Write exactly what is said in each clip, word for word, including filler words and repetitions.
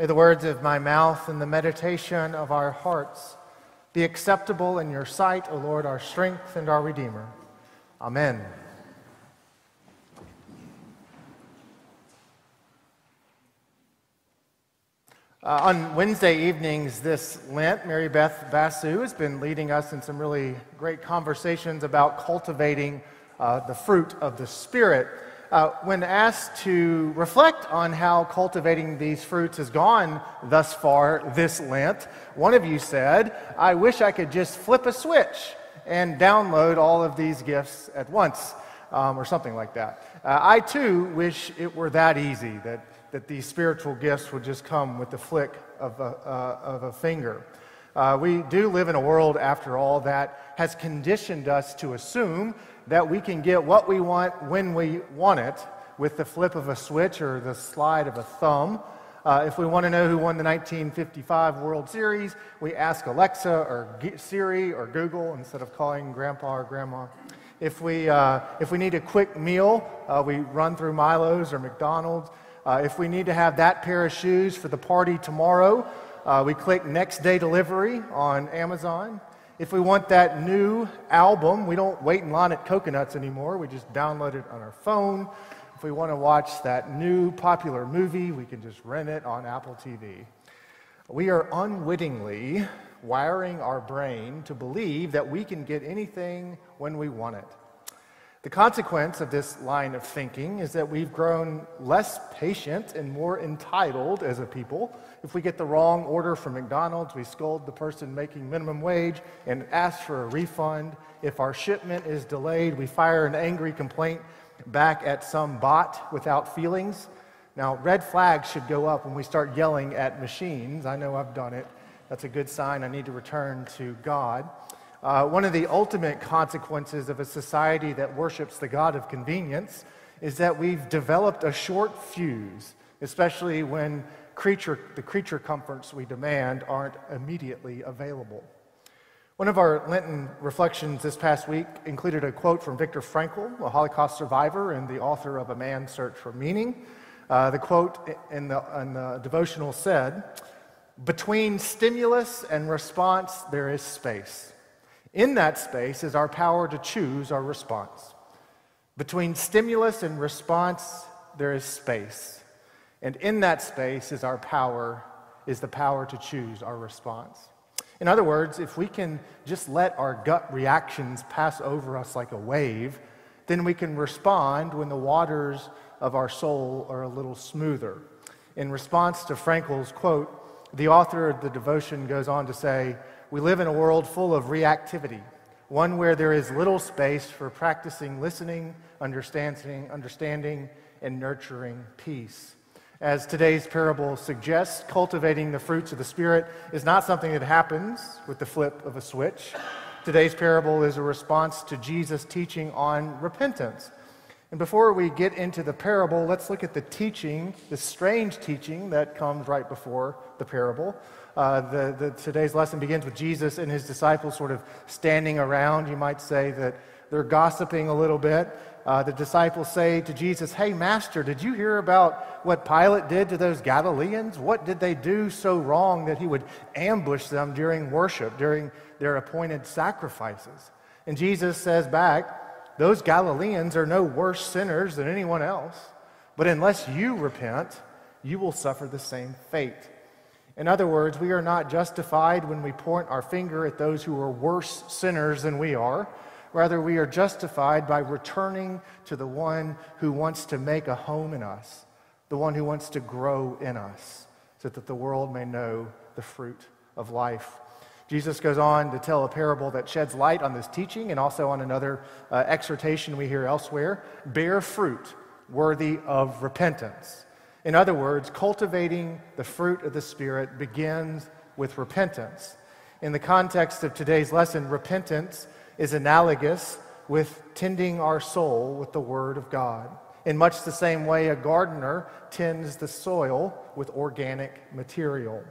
May the words of my mouth and the meditation of our hearts be acceptable in your sight, O Lord, our strength and our Redeemer. Amen. Uh, on Wednesday evenings this Lent, Mary Beth Basu has been leading us in some really great conversations about cultivating uh, the fruit of the Spirit. Uh, when asked to reflect on how cultivating these fruits has gone thus far this Lent, one of you said, "I wish I could just flip a switch and download all of these gifts at once," um, or something like that. Uh, I too wish it were that easy, that, that these spiritual gifts would just come with the flick of a, uh, of a finger. Uh, we do live in a world, after all, that has conditioned us to assume that we can get what we want when we want it with the flip of a switch or the slide of a thumb. Uh, if we want to know who won the nineteen fifty-five World Series, we ask Alexa or G- Siri or Google instead of calling Grandpa or Grandma. If we, uh, if we need a quick meal, uh, we run through Milo's or McDonald's. Uh, if we need to have that pair of shoes for the party tomorrow, uh, we click next day delivery on Amazon. If we want that new album, we don't wait in line at Coconuts anymore. We just download it on our phone. If we want to watch that new popular movie, we can just rent it on Apple T V. We are unwittingly wiring our brain to believe that we can get anything when we want it. The consequence of this line of thinking is that we've grown less patient and more entitled as a people. If we get the wrong order from McDonald's, we scold the person making minimum wage and ask for a refund. If our shipment is delayed, we fire an angry complaint back at some bot without feelings. Now, red flags should go up when we start yelling at machines. I know I've done it. That's a good sign I need to return to God. Uh, one of the ultimate consequences of a society that worships the God of convenience is that we've developed a short fuse, especially when creature, the creature comforts we demand aren't immediately available. One of our Lenten reflections this past week included a quote from Viktor Frankl, a Holocaust survivor and the author of A Man's Search for Meaning. Uh, the quote in the, in the devotional said, "Between stimulus and response, there is space. In that space is our power to choose our response. Between stimulus and response, there is space. And in that space is our power, is the power to choose our response." In other words, if we can just let our gut reactions pass over us like a wave, then we can respond when the waters of our soul are a little smoother. In response to Frankl's quote, the author of the devotion goes on to say, "We live in a world full of reactivity, one where there is little space for practicing listening, understanding, understanding, and nurturing peace." As today's parable suggests, cultivating the fruits of the Spirit is not something that happens with the flip of a switch. Today's parable is a response to Jesus' teaching on repentance. And before we get into the parable, let's look at the teaching, the strange teaching that comes right before the parable. Uh, the, the, today's lesson begins with Jesus and his disciples sort of standing around. You might say that they're gossiping a little bit. Uh, the disciples say to Jesus, "Hey, Master, did you hear about what Pilate did to those Galileans? What did they do so wrong that he would ambush them during worship, during their appointed sacrifices?" And Jesus says back, "Those Galileans are no worse sinners than anyone else, but unless you repent, you will suffer the same fate." In other words, we are not justified when we point our finger at those who are worse sinners than we are. Rather, we are justified by returning to the one who wants to make a home in us, the one who wants to grow in us, so that the world may know the fruit of life. Jesus goes on to tell a parable that sheds light on this teaching and also on another uh, exhortation we hear elsewhere: bear fruit worthy of repentance. In other words, cultivating the fruit of the Spirit begins with repentance. In the context of today's lesson, repentance is analogous with tending our soul with the Word of God. In much the same way a gardener tends the soil with organic material.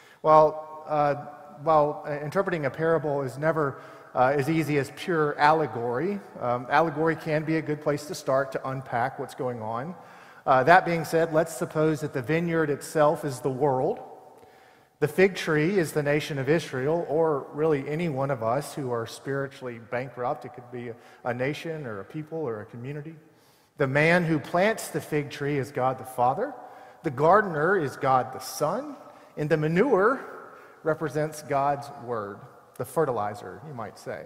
While, uh, while interpreting a parable is never uh, as easy as pure allegory, um, allegory can be a good place to start to unpack what's going on. Uh, Uh, that being said, let's suppose that the vineyard itself is the world. The fig tree is the nation of Israel, or really any one of us who are spiritually bankrupt. It could be a, a nation or a people or a community. The man who plants the fig tree is God the Father. The gardener is God the Son. And the manure represents God's word, the fertilizer, you might say.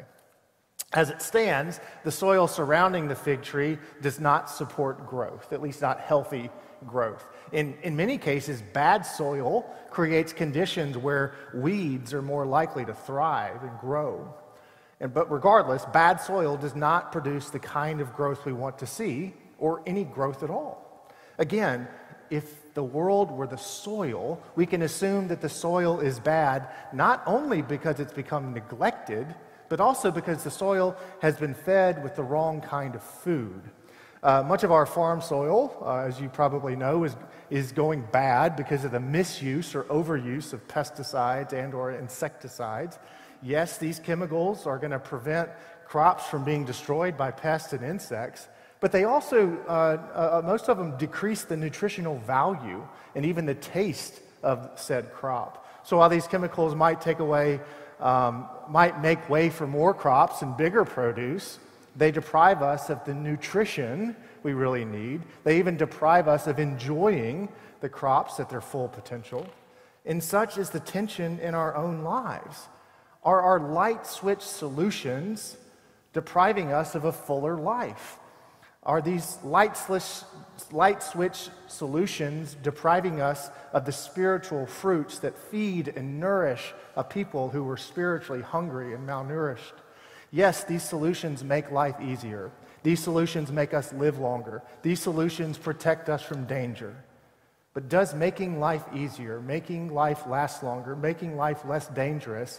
As it stands, the soil surrounding the fig tree does not support growth, at least not healthy growth. In, in many cases, bad soil creates conditions where weeds are more likely to thrive and grow. And, but regardless, bad soil does not produce the kind of growth we want to see, or any growth at all. Again, if the world were the soil, we can assume that the soil is bad, not only because it's become neglected, but also because the soil has been fed with the wrong kind of food. Uh, much of our farm soil, uh, as you probably know, is, is going bad because of the misuse or overuse of pesticides and or insecticides. Yes, these chemicals are going to prevent crops from being destroyed by pests and insects, but they also, uh, uh, most of them decrease the nutritional value and even the taste of said crop. So while these chemicals might take away, um, might make way for more crops and bigger produce, they deprive us of the nutrition we really need. They even deprive us of enjoying the crops at their full potential. And such is the tension in our own lives. Are our light switch solutions depriving us of a fuller life? Are these light switch, light switch solutions depriving us of the spiritual fruits that feed and nourish a people who were spiritually hungry and malnourished? Yes, these solutions make life easier. These solutions make us live longer. These solutions protect us from danger. But does making life easier, making life last longer, making life less dangerous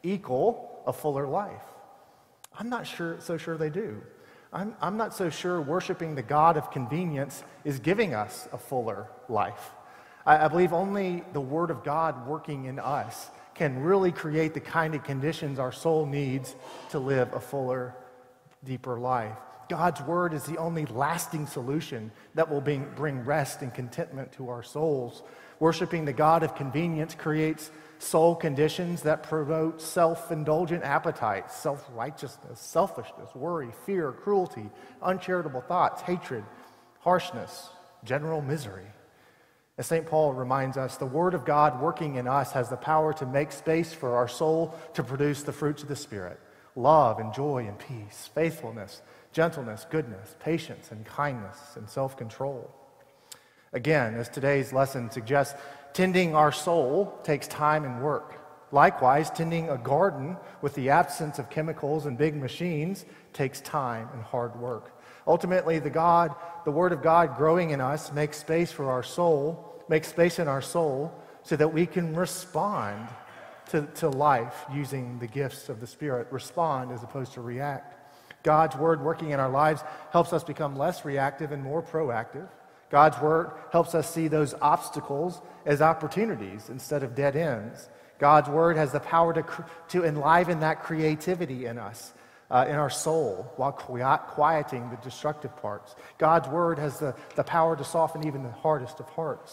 equal a fuller life? I'm not sure, so sure they do. I'm, I'm not so sure worshiping the God of convenience is giving us a fuller life. I, I believe only the Word of God working in us can really create the kind of conditions our soul needs to live a fuller, deeper life. God's Word is the only lasting solution that will bring, bring rest and contentment to our souls. Worshiping the God of convenience creates soul conditions that promote self-indulgent appetites, self-righteousness, selfishness, worry, fear, cruelty, uncharitable thoughts, hatred, harshness, general misery. As Saint Paul reminds us, the Word of God working in us has the power to make space for our soul to produce the fruits of the Spirit: love and joy and peace, faithfulness, gentleness, goodness, patience and kindness, and self-control. Again, as today's lesson suggests, tending our soul takes time and work. Likewise, tending a garden with the absence of chemicals and big machines takes time and hard work. Ultimately, the God, the Word of God growing in us makes space for our soul, makes space in our soul so that we can respond to, to life using the gifts of the Spirit. Respond as opposed to react. God's Word working in our lives helps us become less reactive and more proactive. God's Word helps us see those obstacles as opportunities instead of dead ends. God's Word has the power to, to enliven that creativity in us, uh, in our soul, while quieting the destructive parts. God's Word has the, the power to soften even the hardest of hearts.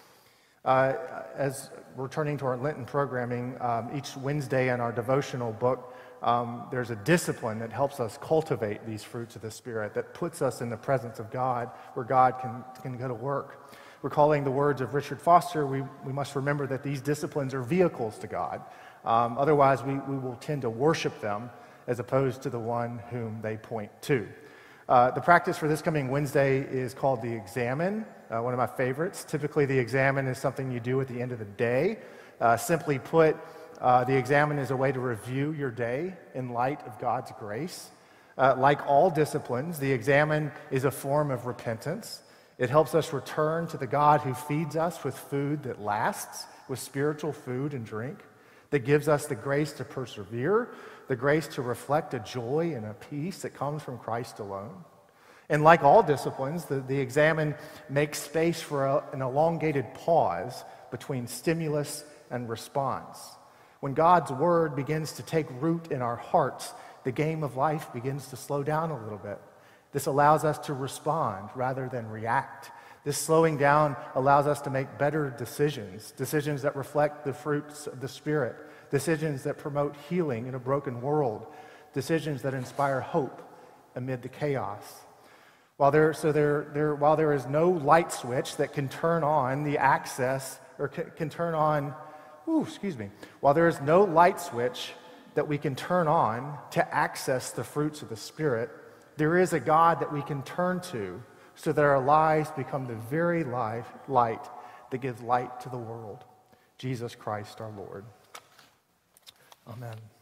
Uh, as we're turning to our Lenten programming, um, each Wednesday in our devotional book, Um, there's a discipline that helps us cultivate these fruits of the Spirit, that puts us in the presence of God, where God can, can go to work. Recalling the words of Richard Foster, we, we must remember that these disciplines are vehicles to God. Um, otherwise, we, we will tend to worship them as opposed to the one whom they point to. Uh, the practice for this coming Wednesday is called the Examen, uh, one of my favorites. Typically, the Examen is something you do at the end of the day. Uh, simply put, Uh, the Examen is a way to review your day in light of God's grace. Uh, like all disciplines, the Examen is a form of repentance. It helps us return to the God who feeds us with food that lasts, with spiritual food and drink, that gives us the grace to persevere, the grace to reflect a joy and a peace that comes from Christ alone. And like all disciplines, the, the Examen makes space for a, an elongated pause between stimulus and response. When God's Word begins to take root in our hearts, the game of life begins to slow down a little bit. This allows us to respond rather than react. This slowing down allows us to make better decisions, decisions that reflect the fruits of the Spirit, decisions that promote healing in a broken world, decisions that inspire hope amid the chaos. While there, so there, there, while there is no light switch that can turn on the access, or can, can turn on, ooh, excuse me, while there is no light switch that we can turn on to access the fruits of the Spirit, there is a God that we can turn to so that our lives become the very life, light that gives light to the world. Jesus Christ our Lord. Amen.